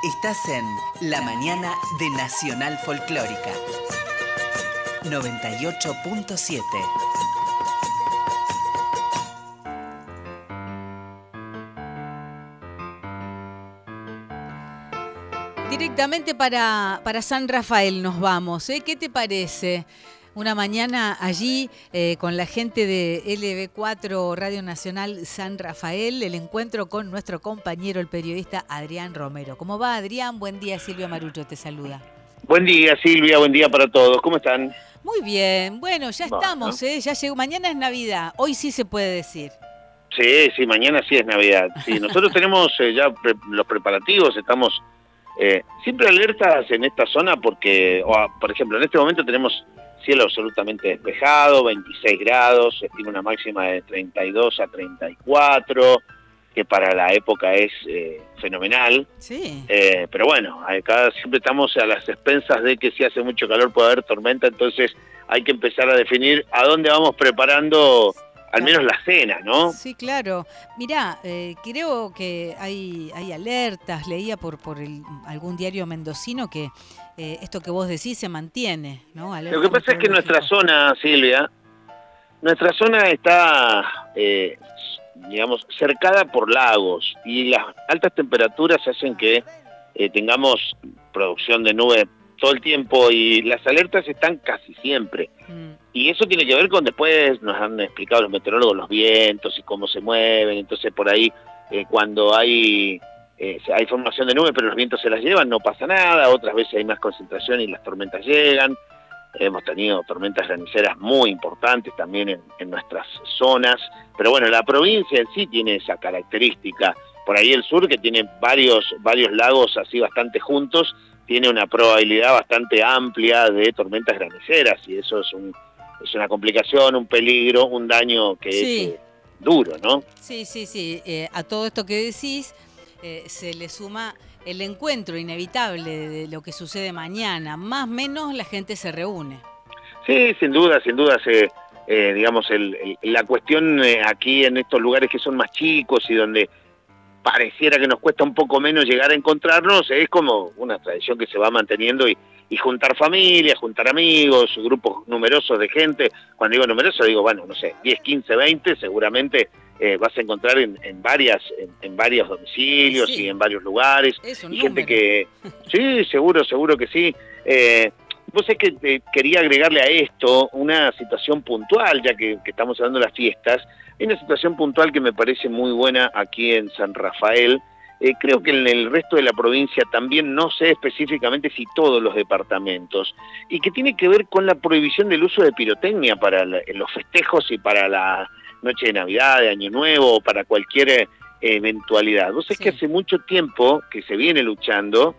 Estás en La Mañana de Nacional Folclórica 98.7. Directamente para San Rafael nos vamos, ¿eh? ¿Qué te parece? Una mañana allí con la gente de LB4 Radio Nacional San Rafael, el encuentro con nuestro compañero, el periodista Adrián Romero. ¿Cómo va, Adrián? Buen día, Silvia Marucho te saluda. Buen día, Silvia, buen día para todos. ¿Cómo están? Muy bien, bueno, ya estamos, Bueno. ya llegó. Mañana es Navidad, hoy sí se puede decir. Sí, mañana sí es Navidad. Sí, nosotros tenemos ya los preparativos, estamos siempre alertas en esta zona porque, por ejemplo, en este momento tenemos cielo absolutamente despejado, 26 grados, se estima una máxima de 32 a 34, que para la época es fenomenal. Sí. Pero bueno, acá siempre estamos a las expensas de que si hace mucho calor puede haber tormenta, entonces hay que empezar a definir a dónde vamos preparando al menos la cena, ¿no? Sí, claro. Mirá, creo que hay alertas, leía por algún diario mendocino que esto que vos decís se mantiene, ¿no? Alerta Lo que pasa es que nuestra zona, Silvia, nuestra zona está, digamos, cercada por lagos y las altas temperaturas hacen que tengamos producción de nubes todo el tiempo y las alertas están casi siempre. Y eso tiene que ver con, después nos han explicado los meteorólogos, los vientos y cómo se mueven. Entonces por ahí cuando hay formación de nubes pero los vientos se las llevan, no pasa nada. Otras veces hay más concentración y las tormentas llegan. Hemos tenido tormentas graniceras muy importantes también en nuestras zonas. Pero bueno, la provincia en sí tiene esa característica. Por ahí el sur, que tiene varios lagos así bastante juntos, tiene una probabilidad bastante amplia de tormentas graniceras y eso es una complicación, un peligro, un daño que sí. es duro, ¿no? Sí. A todo esto que decís se le suma el encuentro inevitable de lo que sucede mañana. Más o menos la gente se reúne. Sí, sin duda, digamos, la cuestión aquí en estos lugares que son más chicos y donde pareciera que nos cuesta un poco menos llegar a encontrarnos, es como una tradición que se va manteniendo y juntar familias, juntar amigos, grupos numerosos de gente. Cuando digo numeroso, digo, bueno, no sé, 10, 15, 20, seguramente vas a encontrar en varios domicilios y en varios lugares. Es un y número. Gente que, sí, seguro que sí. Vos es que quería agregarle a esto una situación puntual, ya que estamos hablando de las fiestas. Hay una situación puntual que me parece muy buena aquí en San Rafael. Creo que en el resto de la provincia también, no sé específicamente si todos los departamentos, y que tiene que ver con la prohibición del uso de pirotecnia para los festejos y para la noche de Navidad, de Año Nuevo, o para cualquier eventualidad. Vos sabés que hace mucho tiempo que se viene luchando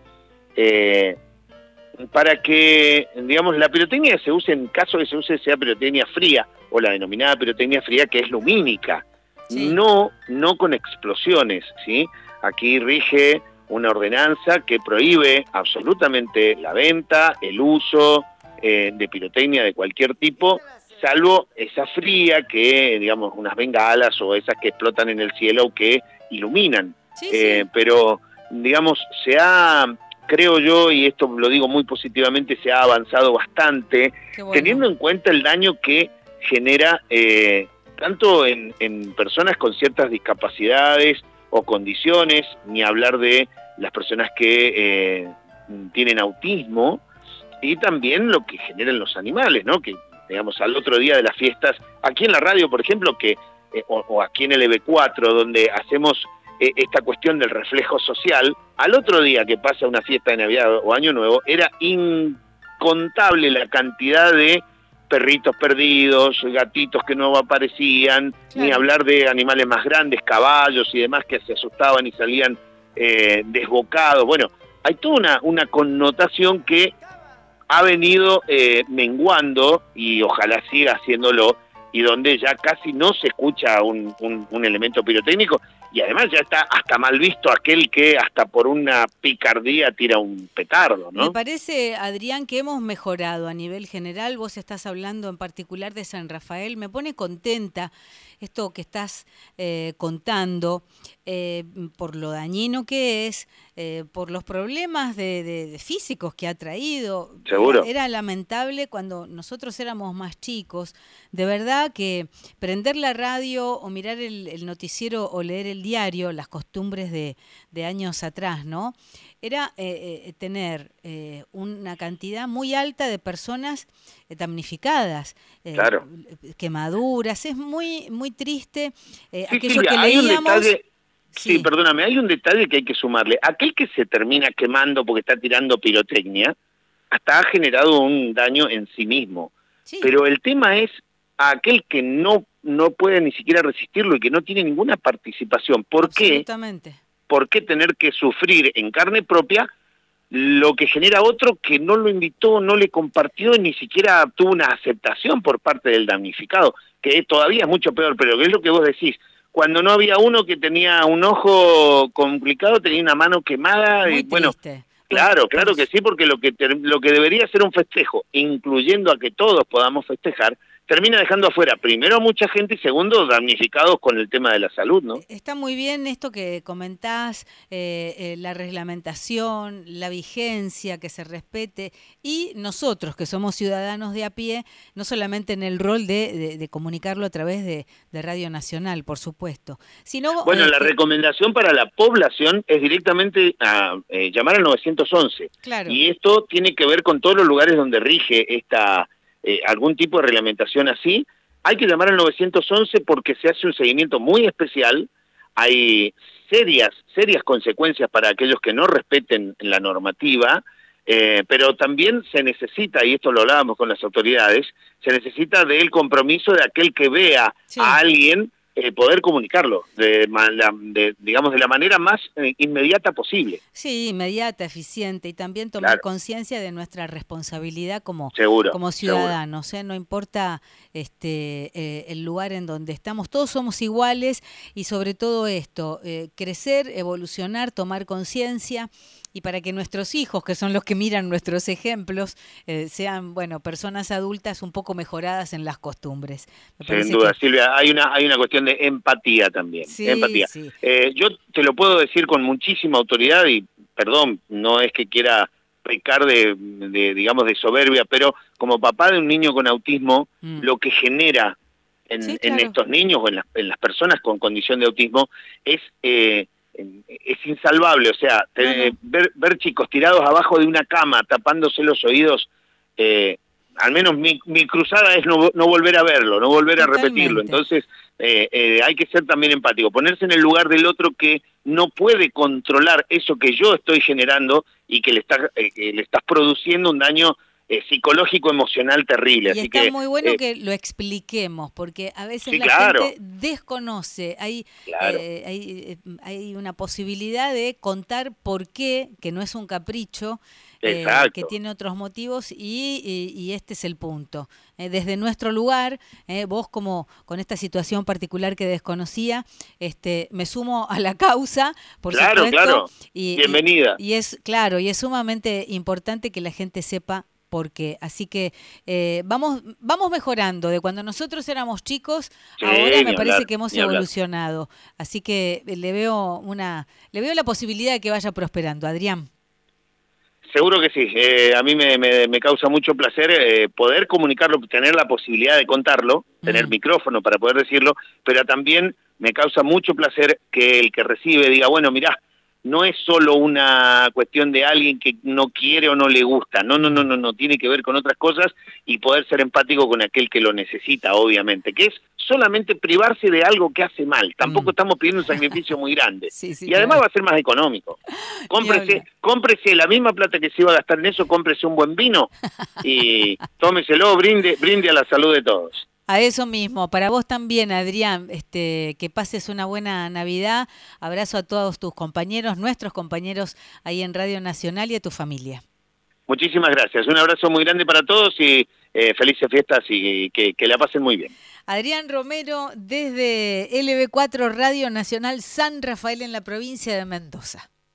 para que, digamos, la pirotecnia se use, en caso de que se use, sea pirotecnia fría, o la denominada pirotecnia fría, que es lumínica, no con explosiones, ¿sí? Aquí rige una ordenanza que prohíbe absolutamente la venta, el uso de pirotecnia de cualquier tipo, salvo esa fría que, digamos, unas bengalas o esas que explotan en el cielo que iluminan. Pero, digamos, creo yo, y esto lo digo muy positivamente, se ha avanzado bastante, teniendo en cuenta el daño que genera tanto en personas con ciertas discapacidades o condiciones, ni hablar de las personas que tienen autismo, y también lo que generan los animales, ¿no? Que, digamos, al otro día de las fiestas, aquí en la radio, por ejemplo, o aquí en el EB4, donde hacemos esta cuestión del reflejo social, al otro día que pasa una fiesta de Navidad o Año Nuevo, era incontable la cantidad de perritos perdidos, gatitos que no aparecían, ni hablar de animales más grandes, caballos y demás que se asustaban y salían desbocados. Bueno, hay toda una connotación que ha venido menguando y ojalá siga haciéndolo, y donde ya casi no se escucha un elemento pirotécnico, y además ya está hasta mal visto aquel que hasta por una picardía tira un petardo, ¿no? Me parece, Adrián, que hemos mejorado a nivel general. Vos estás hablando en particular de San Rafael. Me pone contenta esto que estás contando. por lo dañino que es, por los problemas de físicos que ha traído. Seguro. Era lamentable cuando nosotros éramos más chicos, de verdad que prender la radio o mirar el noticiero o leer el diario, las costumbres de años atrás, ¿no? Era tener una cantidad muy alta de personas damnificadas, Claro. quemaduras. Es muy muy triste Sí, aquello Silvia, que hay un leíamos. detalle, sí, Sí, perdóname, hay un detalle que hay que sumarle. Aquel que se termina quemando porque está tirando pirotecnia, hasta ha generado un daño en sí mismo. sí, Pero el tema es a aquel que no puede ni siquiera resistirlo y que no tiene ninguna participación. ¿Por qué? absolutamente. ¿Por qué tener que sufrir en carne propia lo que genera otro que no lo invitó, no le compartió, ni siquiera tuvo una aceptación por parte del damnificado, que todavía es mucho peor? Pero es lo que vos decís, cuando no había uno que tenía un ojo complicado, tenía una mano quemada, y Muy bueno, triste. claro, claro que sí, porque lo que debería ser un festejo, incluyendo a que todos podamos festejar, termina dejando afuera, primero, a mucha gente, y segundo, damnificados con el tema de la salud, ¿no? Está muy bien esto que comentás, la reglamentación, la vigencia, que se respete, y nosotros que somos ciudadanos de a pie, no solamente en el rol de comunicarlo a través de Radio Nacional, por supuesto, sino, Bueno, la recomendación para la población es directamente llamar al 911. claro, Y esto tiene que ver con todos los lugares donde rige algún tipo de reglamentación así. Hay que llamar al 911 porque se hace un seguimiento muy especial. Hay serias consecuencias para aquellos que no respeten la normativa, pero también se necesita, y esto lo hablábamos con las autoridades, se necesita del compromiso de aquel que vea sí. a alguien poder comunicarlo, digamos, de la manera más inmediata posible. Sí, inmediata, eficiente, y también tomar Claro. conciencia de nuestra responsabilidad Seguro, como seguro. ciudadanos, ¿eh? No importa el lugar en donde estamos, todos somos iguales, y sobre todo esto, crecer, evolucionar, tomar conciencia, y para que nuestros hijos, que son los que miran nuestros ejemplos, sean, bueno, personas adultas un poco mejoradas en las costumbres. Me Sin parece duda, que Silvia, hay una cuestión de empatía también, sí, empatía. sí. Yo te lo puedo decir con muchísima autoridad y, perdón, no es que quiera pecar digamos, de soberbia, pero como papá de un niño con autismo, lo que genera Sí, en claro. estos niños o en las personas con condición de autismo es insalvable. O sea, No, no. ver chicos tirados abajo de una cama, tapándose los oídos, al menos mi cruzada es no volver a verlo, no volver a repetirlo. Totalmente. Entonces, hay que ser también empático, ponerse en el lugar del otro que no puede controlar eso que yo estoy generando y que le estás produciendo un daño psicológico, emocional terrible. Y Así está que, muy bueno que lo expliquemos, porque a veces sí, la claro, gente desconoce. claro, Hay una posibilidad de contar por qué, que no es un capricho, que exacto. tiene otros motivos, y este es el punto. Desde nuestro lugar, vos como con esta situación particular que desconocía, me sumo a la causa, por Claro, supuesto, claro. Bienvenida. y es claro, y es sumamente importante que la gente sepa por qué. Así que vamos mejorando. De cuando nosotros éramos chicos, Sí, ahora me ni parece hablar, que hemos ni hablar. evolucionado. Así que le veo la posibilidad de que vaya prosperando, Adrián. Seguro que sí. A mí me causa mucho placer poder comunicarlo, tener la posibilidad de contarlo, tener micrófono para poder decirlo, pero también me causa mucho placer que el que recibe diga, bueno, mirá, no es solo una cuestión de alguien que no quiere o no le gusta, no, tiene que ver con otras cosas y poder ser empático con aquel que lo necesita, obviamente, que es solamente privarse de algo que hace mal. Tampoco estamos pidiendo un sacrificio muy grande. Sí, sí, Y además claro. va a ser más económico. Ni hablar. Cómprese la misma plata que se iba a gastar en eso, cómprese un buen vino y tómeselo, brinde a la salud de todos. A eso mismo, para vos también, Adrián, que pases una buena Navidad. Abrazo a todos tus compañeros, nuestros compañeros ahí en Radio Nacional, y a tu familia. Muchísimas gracias. Un abrazo muy grande para todos y felices fiestas y que la pasen muy bien. Adrián Romero desde LB4 Radio Nacional San Rafael en la provincia de Mendoza.